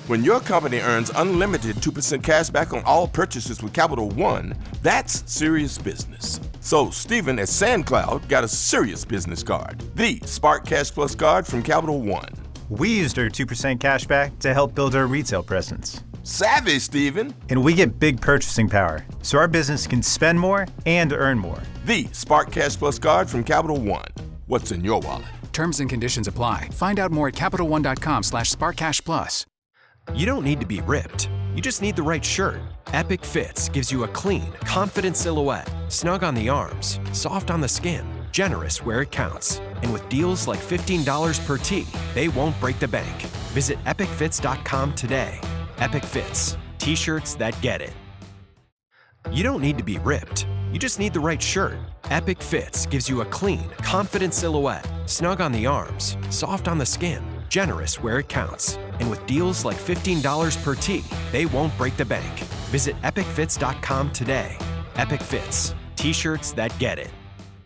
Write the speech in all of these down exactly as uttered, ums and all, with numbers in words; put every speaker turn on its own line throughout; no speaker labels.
When your company earns unlimited two percent cash back on all purchases with Capital One, that's serious business. So Stephen at SandCloud got a serious business card, the Spark Cash Plus card from Capital One.
We used our two percent cash back to help build our retail presence.
Savvy, Stephen.
And we get big purchasing power, so our business can spend more and earn more.
The Spark Cash Plus card from Capital One. What's in your wallet?
Terms and conditions apply. Find out more at CapitalOne.com slash SparkCashPlus.
You don't need to be ripped. You just need the right shirt. Epic Fits gives you a clean, confident silhouette, snug on the arms, soft on the skin, generous where it counts. And with deals like fifteen dollars per tee, they won't break the bank. Visit epic fits dot com today. Epic Fits. T-shirts that get it. You don't need to be ripped. You just need the right shirt. Epic Fits gives you a clean, confident silhouette, snug on the arms, soft on the skin, generous where it counts. And with deals like fifteen dollars per tee, they won't break the bank. Visit epic fits dot com today. Epic Fits. T-shirts that get it.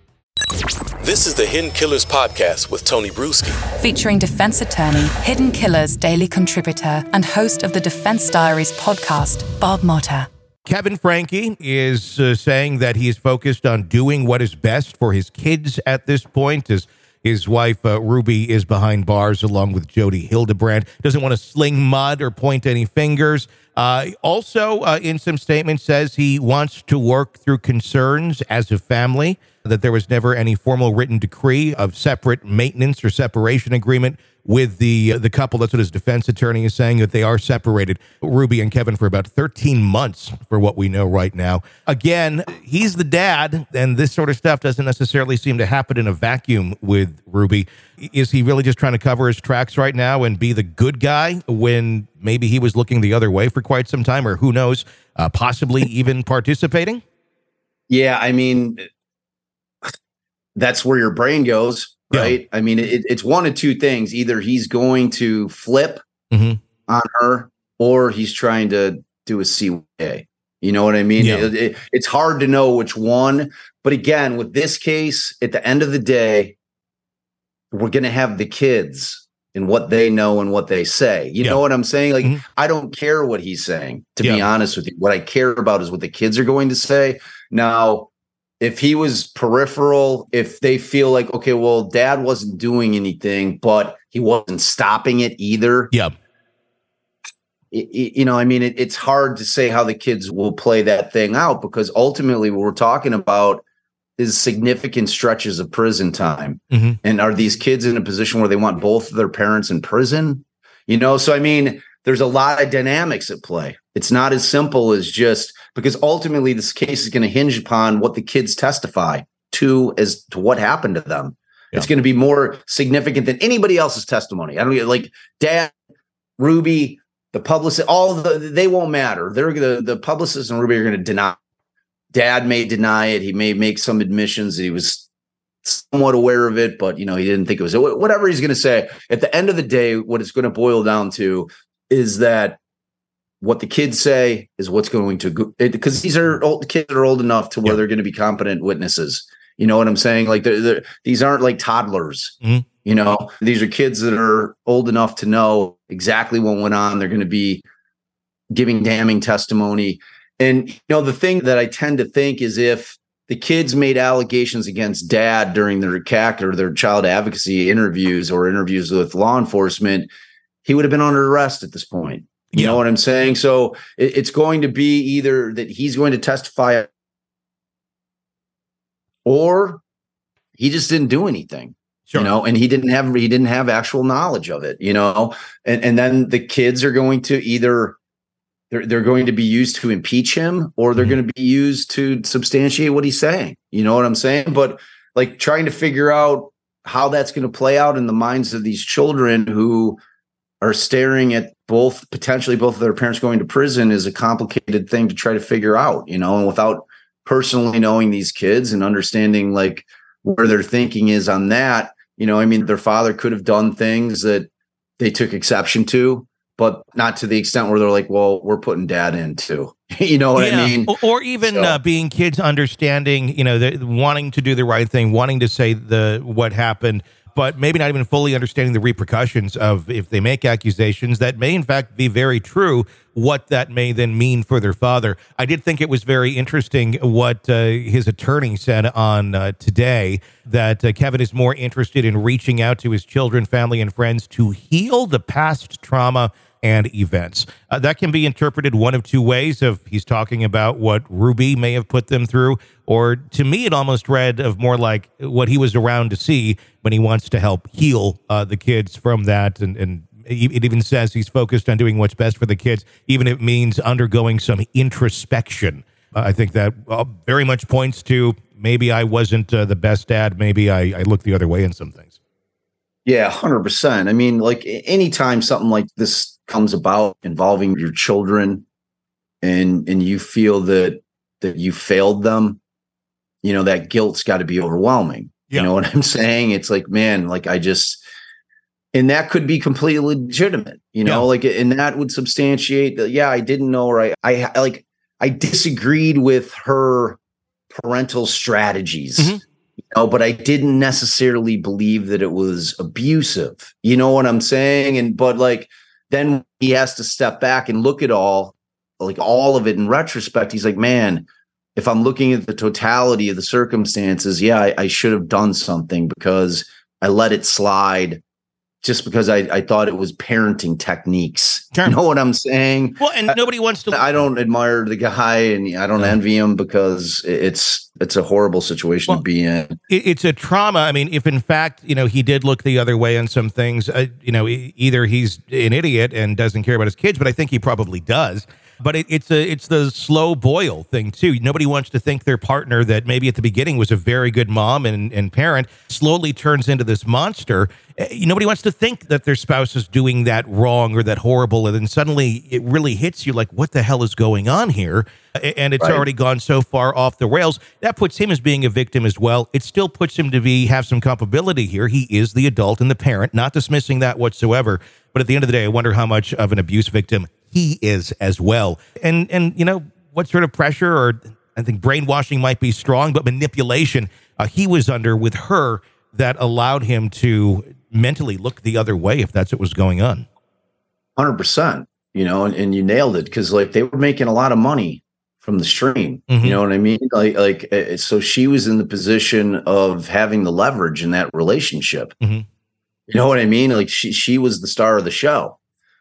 This is the Hidden Killers Podcast with Tony Bruschi.
Featuring defense attorney, Hidden Killers daily contributor, and host of the Defense Diaries podcast, Bob Motta.
Kevin Franke is uh, saying that he is focused on doing what is best for his kids at this point, as his wife, uh, Ruby, is behind bars along with Jody Hildebrand. Doesn't want to sling mud or point any fingers. Uh, also, uh, in some statements, says he wants to work through concerns as a family, that there was never any formal written decree of separate maintenance or separation agreement with the uh, the couple. That's what his defense attorney is saying, that they are separated, Ruby and Kevin, for about thirteen months, for what we know right now. Again, he's the dad, and this sort of stuff doesn't necessarily seem to happen in a vacuum with Ruby. Is he really just trying to cover his tracks right now and be the good guy when maybe he was looking the other way for quite some time, or who knows, uh, possibly even participating?
Yeah, I mean, that's where your brain goes, right? Yeah. I mean, it, it's one of two things. Either he's going to flip mm-hmm. on her, or he's trying to do a C Y A. You know what I mean? Yeah. It, it, it's hard to know which one. But again, with this case, at the end of the day, we're going to have the kids and what they know and what they say. You yeah. know what I'm saying? Like, mm-hmm. I don't care what he's saying, to yeah. be honest with you. What I care about is what the kids are going to say. Now, if he was peripheral, if they feel like, okay, well, dad wasn't doing anything, but he wasn't stopping it either.
Yeah.
It, you know, I mean, it, it's hard to say how the kids will play that thing out, because ultimately what we're talking about is significant stretches of prison time. Mm-hmm. And are these kids in a position where they want both of their parents in prison? You know, so I mean, there's a lot of dynamics at play. It's not as simple as just, because ultimately this case is going to hinge upon what the kids testify to as to what happened to them. Yeah. It's going to be more significant than anybody else's testimony. I don't like Dad, Ruby, the publicist, all of the, they won't matter. They're the, the publicist and Ruby are going to deny. Dad may deny it. He may make some admissions that he was somewhat aware of it, but you know, he didn't think it was whatever he's going to say. At the end of the day, what it's going to boil down to is that what the kids say is what's going to go, because these are old kids that are old enough to where yeah. they're going to be competent witnesses. You know what I'm saying? Like they're, they're, these aren't like toddlers. Mm-hmm. You know, these are kids that are old enough to know exactly what went on. They're going to be giving damning testimony. And, you know, the thing that I tend to think is if the kids made allegations against dad during their C A C or their child advocacy interviews or interviews with law enforcement, he would have been under arrest at this point. You yeah. know what I'm saying? So it, it's going to be either that he's going to testify or he just didn't do anything. Sure. You know, and he didn't have he didn't have actual knowledge of it, you know, and, and then the kids are going to either they're they're going to be used to impeach him or they're mm-hmm. going to be used to substantiate what he's saying. You know what I'm saying? But like trying to figure out how that's going to play out in the minds of these children who are staring at both potentially both of their parents going to prison is a complicated thing to try to figure out, you know, and without personally knowing these kids and understanding like where their thinking is on that. You know, I mean, their father could have done things that they took exception to, but not to the extent where they're like, well, we're putting dad in too. You know what yeah. I mean?
Or even so. uh, being kids understanding, you know, wanting to do the right thing, wanting to say the what happened, but maybe not even fully understanding the repercussions of if they make accusations that may in fact be very true, what that may then mean for their father. I did think it was very interesting what uh, his attorney said on uh, Today, that uh, Kevin is more interested in reaching out to his children, family, and friends to heal the past trauma and events. Uh, that can be interpreted one of two ways. Of he's talking about what Ruby may have put them through, or to me it almost read of more like what he was around to see when he wants to help heal uh, the kids from that. And, and it even says he's focused on doing what's best for the kids, even if it means undergoing some introspection. Uh, I think that uh, very much points to maybe I wasn't uh, the best dad. Maybe I, I looked the other way in some things.
Yeah, one hundred percent. I mean, like anytime something like this comes about involving your children and and you feel that that you failed them, you know, that guilt's got to be overwhelming. Yeah. You know what I'm saying? It's like, man, like I just, and that could be completely legitimate, you know, yeah. like, and that would substantiate that. Yeah, I didn't know, right? I, I like, I disagreed with her parental strategies. Mm-hmm. No, but I didn't necessarily believe that it was abusive. You know what I'm saying? And but like then he has to step back and look at all, like all of it in retrospect. He's like, man, if I'm looking at the totality of the circumstances, yeah, I, I should have done something because I let it slide just because I, I thought it was parenting techniques. Sure. You know what I'm saying?
Well, and nobody wants to.
I don't admire the guy and I don't no. envy him because it's it's a horrible situation well, to be in.
It's a trauma. I mean, if in fact, you know, he did look the other way on some things, uh, you know, either he's an idiot and doesn't care about his kids, but I think he probably does. But it, it's a it's the slow boil thing, too. Nobody wants to think their partner that maybe at the beginning was a very good mom and, and parent slowly turns into this monster. Nobody wants to think that their spouse is doing that wrong or that horrible. And then suddenly it really hits you like, what the hell is going on here? And it's right. already gone so far off the rails. That puts him as being a victim as well. It still puts him to be have some culpability here. He is the adult and the parent, not dismissing that whatsoever. But at the end of the day, I wonder how much of an abuse victim he is as well. And, and you know, what sort of pressure or I think brainwashing might be strong, but manipulation uh, he was under with her that allowed him to mentally look the other way if that's what was going on.
one hundred percent, you know, and, and you nailed it because like they were making a lot of money from the stream. Mm-hmm. You know what I mean? Like, like uh, so she was in the position of having the leverage in that relationship. Mm-hmm. You know what I mean? Like she, she was the star of the show.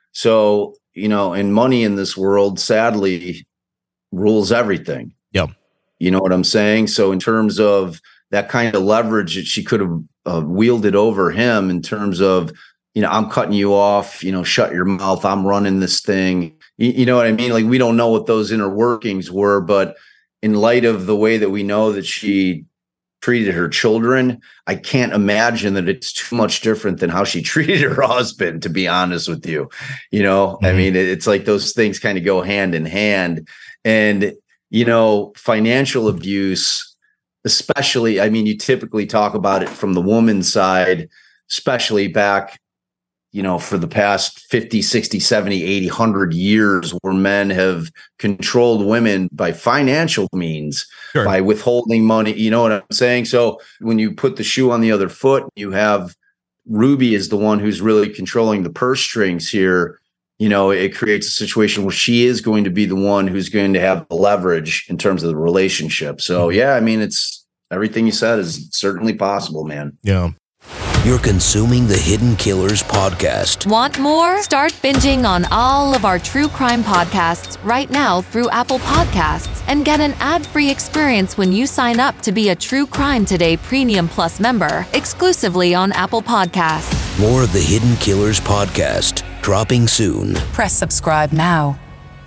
So, you know, and money in this world, sadly, rules everything.
Yeah.
You know what I'm saying? So in terms of that kind of leverage that she could have uh, wielded over him in terms of, you know, I'm cutting you off, you know, shut your mouth. I'm running this thing. You, you know what I mean? Like, we don't know what those inner workings were, but in light of the way that we know that she treated her children, I can't imagine that it's too much different than how she treated her husband, to be honest with you. You know, mm-hmm. I mean, it's like those things kind of go hand in hand. And, you know, financial abuse, especially, I mean, you typically talk about it from the woman's side, especially back, you know, for the past fifty, sixty, seventy, eighty, one hundred years where men have controlled women by financial means, sure. by withholding money. You know what I'm saying? So when you put the shoe on the other foot, you have Ruby is the one who's really controlling the purse strings here. You know, it creates a situation where she is going to be the one who's going to have the leverage in terms of the relationship. So, yeah, I mean, it's everything you said is certainly possible, man.
Yeah.
You're consuming the Hidden Killers podcast.
Want more? Start binging on all of our true crime podcasts right now through Apple Podcasts and get an ad-free experience when you sign up to be a True Crime Today Premium Plus member exclusively on Apple Podcasts.
More of the Hidden Killers podcast dropping soon.
Press subscribe now.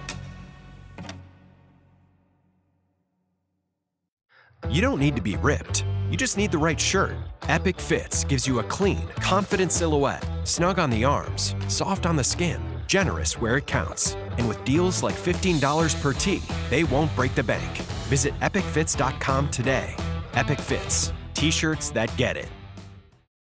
You don't need to be ripped. You just need the right shirt. Epic Fits gives you a clean, confident silhouette, snug on the arms, soft on the skin, generous where it counts. And with deals like fifteen dollars per tee, they won't break the bank. Visit epic fits dot com today. Epic Fits. T-shirts that get it.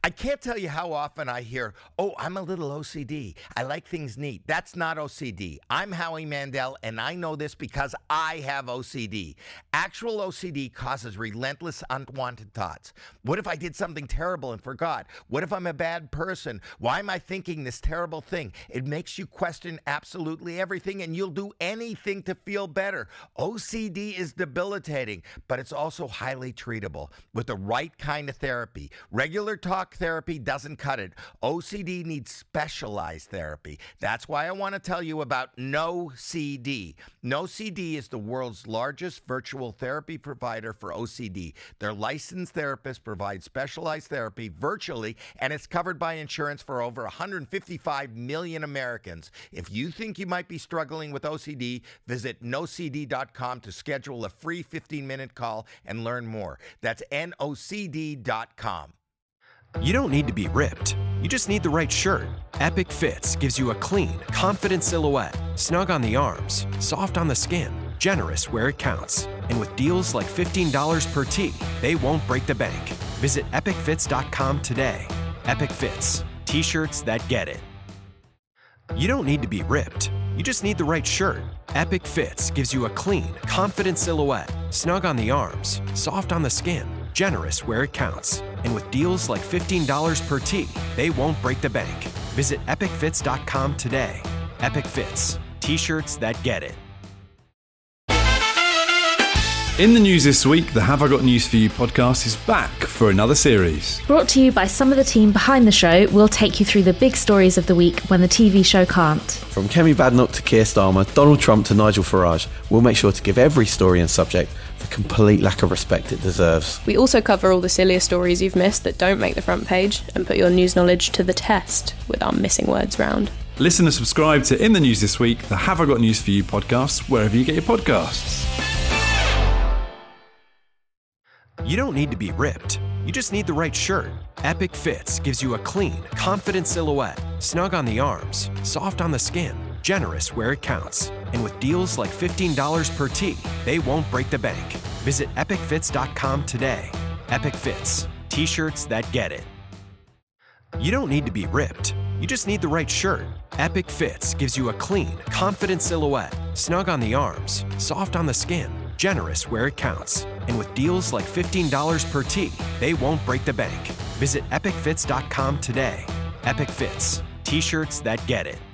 I can't tell you how often I hear, oh, I'm a little O C D. I like things neat. That's not O C D. I'm Howie Mandel, and I know this because I have O C D. Actual O C D causes relentless unwanted thoughts. What if I did something terrible and forgot? What if I'm a bad person? Why am I thinking this terrible thing? It makes you question absolutely everything, and you'll do anything to feel better. O C D is debilitating, but it's also highly treatable with the right kind of therapy. Regular talk therapy doesn't cut it. O C D needs specialized therapy. That's why I want to tell you about NoCD. NoCD is the world's largest virtual therapy provider for O C D. Their licensed therapists provide specialized therapy virtually, and it's covered by insurance for over one hundred fifty-five million Americans. If you think you might be struggling with O C D, visit no c d dot com to schedule a free fifteen-minute call and learn more. That's N O C D dot com.
You don't need to be ripped. You just need the right shirt. Epic Fits gives you a clean, confident silhouette, snug on the arms, soft on the skin, generous where it counts. And with deals like fifteen dollars per tee, they won't break the bank. Visit epic fits dot com today. Epic Fits, t-shirts that get it. You don't need to be ripped. You just need the right shirt. Epic Fits gives you a clean, confident silhouette, snug on the arms, soft on the skin, generous where it counts. And with deals like fifteen dollars per tee, they won't break the bank. Visit epic fits dot com today. Epic Fits, t-shirts that get it.
In the news this week, the Have I Got News For You podcast is back for another series.
Brought to you by some of the team behind the show, we'll take you through the big stories of the week when the T V show can't.
From Kemi Badenoch to Keir Starmer, Donald Trump to Nigel Farage, we'll make sure to give every story and subject the complete lack of respect it deserves.
We also cover all the sillier stories you've missed that don't make the front page and put your news knowledge to the test with our missing words round.
Listen and subscribe to In the News This Week, the Have I Got News For You podcast, wherever you get your podcasts.
You don't need to be ripped. You just need the right shirt. Epic Fits gives you a clean, confident silhouette, snug on the arms, soft on the skin, generous where it counts. And with deals like fifteen dollars per tee, they won't break the bank. Visit epic fits dot com today. Epic Fits, t-shirts that get it. You don't need to be ripped. You just need the right shirt. Epic Fits gives you a clean, confident silhouette, snug on the arms, soft on the skin, generous where it counts. And with deals like fifteen dollars per tee, they won't break the bank. Visit epic fits dot com today. Epic Fits, t-shirts that get it.